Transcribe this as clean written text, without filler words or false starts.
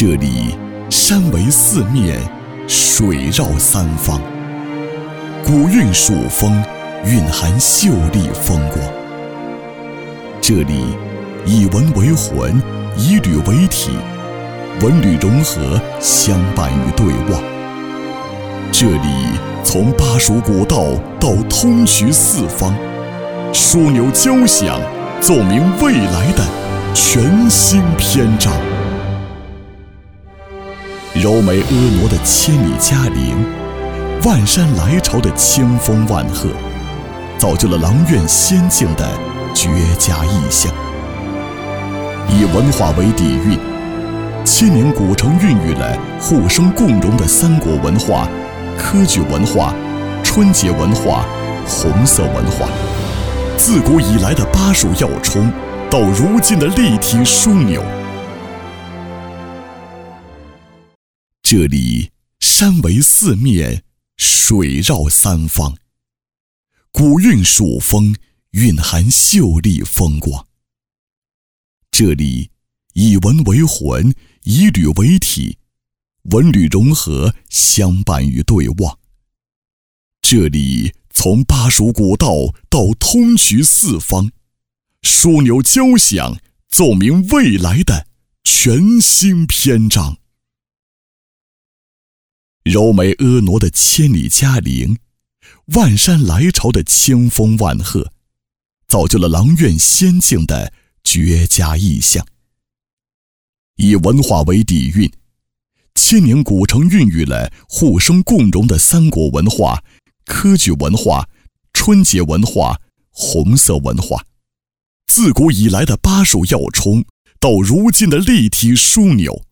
这里山为四面，水绕三方，古韵蜀风蕴含秀丽风光。这里以文为魂，以旅为体，文旅融合，相伴与对望。这里从巴蜀古道到通衢四方，枢纽交响，奏明未来的全新篇章。柔美婀娜的千里嘉陵，万山来朝的千峰万壑，造就了阆苑仙境的绝佳意象。以文化为底蕴，千年古城孕育了互生共荣的三国文化、科举文化、春节文化、红色文化。自古以来的巴蜀要冲，到如今的立体枢纽。这里山为四面，水绕三方，古韵蜀风蕴含秀丽风光。这里以文为魂，以旅为体，文旅融合，相伴与对望。这里从巴蜀古道到通衢四方，枢纽交响，奏明未来的全新篇章。柔美婀娜的千里嘉陵，万山来朝的千峰万壑，造就了阆苑仙境的绝佳意象。以文化为底蕴，千年古城孕育了互生共荣的三国文化、科举文化、春节文化、红色文化。自古以来的巴蜀要冲，到如今的立体枢纽。